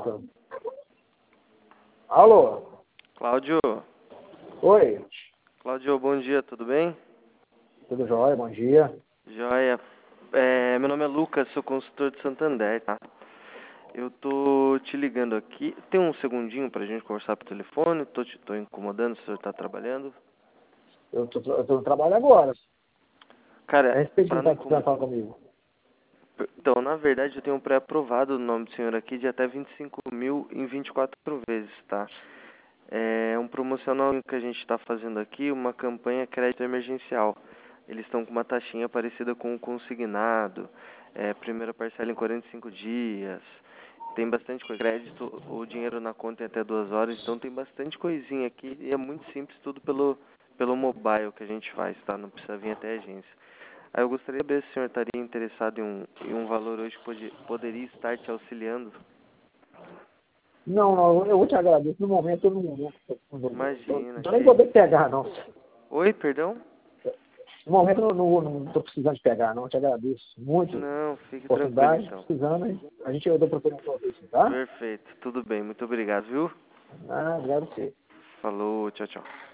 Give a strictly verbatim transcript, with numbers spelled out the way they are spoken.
Nossa. Alô? Cláudio. Oi. Cláudio, bom dia, tudo bem? Tudo jóia? Bom dia. Joia. É, meu nome é Lucas, sou consultor de Santander, tá? Eu tô te ligando aqui. Tem um segundinho pra gente conversar por telefone? Tô, te, tô incomodando, se o senhor tá trabalhando? Eu tô, eu tô no trabalho agora. Cara, É respeito que pra você tá não precisando incomodar. falar comigo. Então, na verdade, eu tenho um pré-aprovado no nome do senhor aqui de até vinte e cinco mil em vinte e quatro vezes, tá? É um promocional que a gente está fazendo aqui, uma campanha crédito emergencial. Eles estão com uma taxinha parecida com o consignado, é, primeira parcela em quarenta e cinco dias, tem bastante coisa, crédito, o dinheiro na conta em até duas horas, então tem bastante coisinha aqui e é muito simples, tudo pelo, pelo mobile que a gente faz, tá? Não precisa vir até a agência. Aí eu gostaria de saber se o senhor estaria interessado em um, em um valor hoje que pode, poderia estar te auxiliando. Não, não, eu te agradeço. No momento eu não, não, não, não, Imagina, não tô nem que... podendo pegar, não. Oi, perdão? No momento eu não, não, não tô precisando de pegar, não. Eu te agradeço muito Não, a fique tranquilo oportunidade. então. Precisando, a gente eu tô procurando pra você, tá? Perfeito, tudo bem, muito obrigado, viu? Ah, obrigado a você. Falou, tchau, tchau.